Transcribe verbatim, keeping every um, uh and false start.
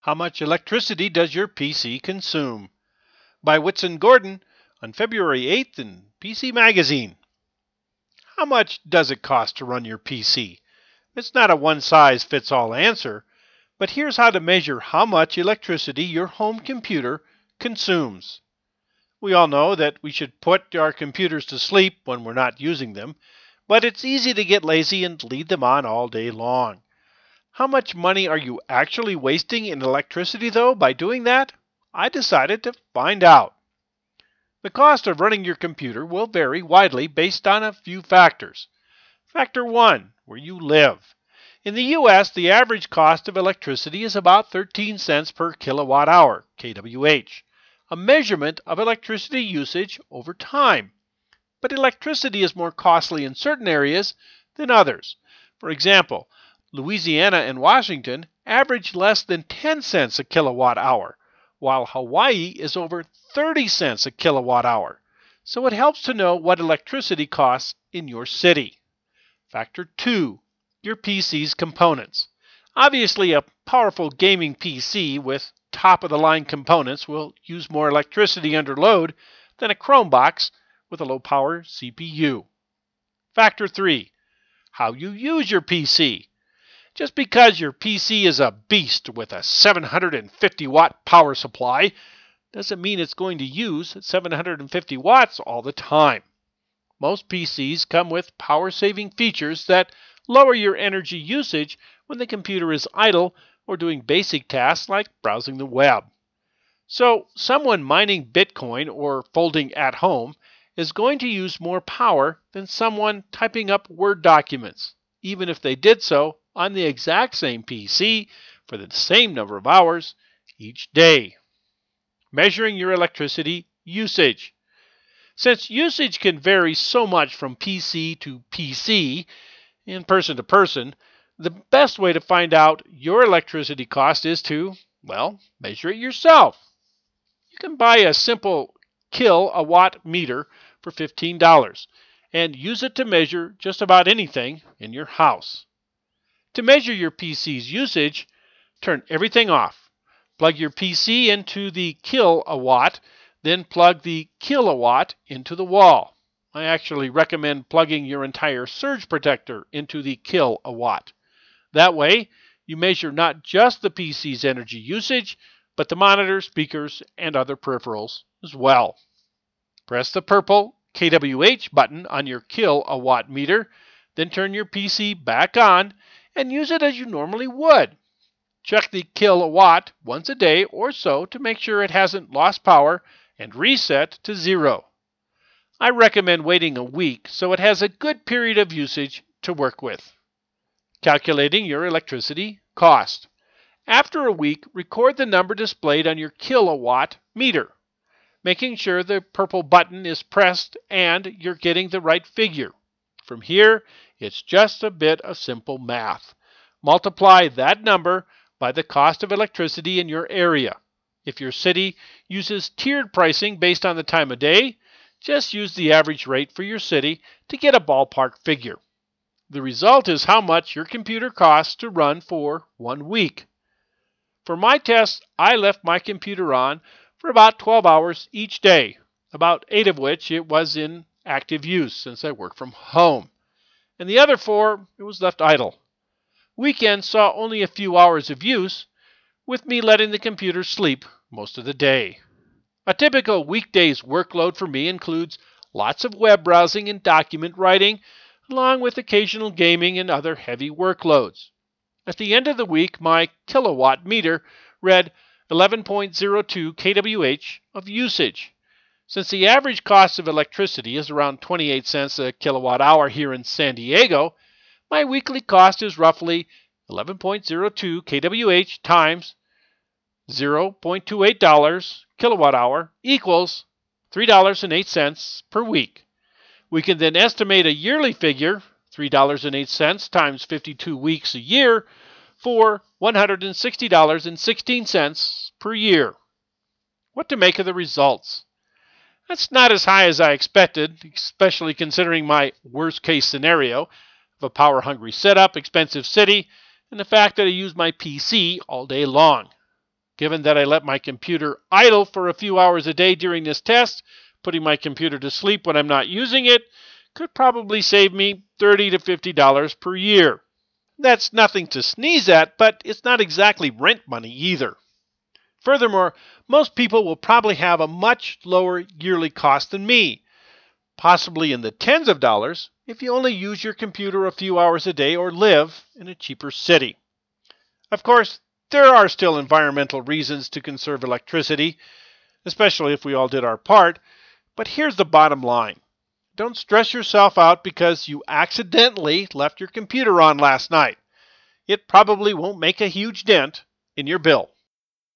How much electricity does your P C consume? By Whitson Gordon on February eighth in P C Magazine. How much does it cost to run your P C? It's not a one-size-fits-all answer, but here's how to measure how much electricity your home computer consumes. We all know that we should put our computers to sleep when we're not using them, but it's easy to get lazy and leave them on all day long. How much money are you actually wasting in electricity, though, by doing that? I decided to find out. The cost of running your computer will vary widely based on a few factors. Factor one, where you live. In the U S, the average cost of electricity is about thirteen cents per kilowatt hour, K W H, a measurement of electricity usage over time. But electricity is more costly in certain areas than others. For example, Louisiana and Washington average less than ten cents a kilowatt hour, while Hawaii is over thirty cents a kilowatt hour. So it helps to know what electricity costs in your city. Factor two, your P C's components. Obviously, a powerful gaming P C with top-of-the-line components will use more electricity under load than a Chromebox with a low-power C P U. Factor three, how you use your P C. Just because your P C is a beast with a seven hundred fifty watt power supply doesn't mean it's going to use seven hundred fifty watts all the time. Most P Cs come with power-saving features that lower your energy usage when the computer is idle or doing basic tasks like browsing the web. So, someone mining Bitcoin or folding at home is going to use more power than someone typing up Word documents, even if they did so on the exact same P C for the same number of hours each day. Measuring your electricity usage. Since usage can vary so much from P C to P C and person to person, the best way to find out your electricity cost is to, well, measure it yourself. You can buy a simple kilowatt meter for fifteen dollars and use it to measure just about anything in your house. To measure your P C's usage, turn everything off. Plug your P C into the kilowatt, then plug the kilowatt into the wall. I actually recommend plugging your entire surge protector into the kilowatt. That way, you measure not just the P C's energy usage, but the monitor, speakers, and other peripherals as well. Press the purple K W H button on your kilowatt meter, then turn your P C back on and use it as you normally would. Check the kilowatt once a day or so to make sure it hasn't lost power and reset to zero. I recommend waiting a week so it has a good period of usage to work with. Calculating your electricity cost. After a week, record the number displayed on your kilowatt meter, making sure the purple button is pressed and you're getting the right figure. From here, it's just a bit of simple math. Multiply that number by the cost of electricity in your area. If your city uses tiered pricing based on the time of day, just use the average rate for your city to get a ballpark figure. The result is how much your computer costs to run for one week. For my test, I left my computer on for about twelve hours each day, about eight of which it was in active use since I work from home. And the other four, it was left idle. Weekends saw only a few hours of use, with me letting the computer sleep most of the day. A typical weekday's workload for me includes lots of web browsing and document writing, along with occasional gaming and other heavy workloads. At the end of the week, my kilowatt meter read eleven point zero two K W H of usage. Since the average cost of electricity is around twenty-eight cents a kilowatt hour here in San Diego, my weekly cost is roughly eleven point zero two K W H times zero point two eight dollars kilowatt hour equals three dollars and eight cents per week. We can then estimate a yearly figure, three dollars and eight cents times fifty-two weeks a year, for one hundred sixty dollars and sixteen cents per year. What to make of the results? That's not as high as I expected, especially considering my worst-case scenario of a power-hungry setup, expensive city, and the fact that I use my P C all day long. Given that I let my computer idle for a few hours a day during this test, putting my computer to sleep when I'm not using it could probably save me thirty to fifty dollars per year. That's nothing to sneeze at, but it's not exactly rent money either. Furthermore, most people will probably have a much lower yearly cost than me, possibly in the tens of dollars if you only use your computer a few hours a day or live in a cheaper city. Of course, there are still environmental reasons to conserve electricity, especially if we all did our part, but here's the bottom line. Don't stress yourself out because you accidentally left your computer on last night. It probably won't make a huge dent in your bill.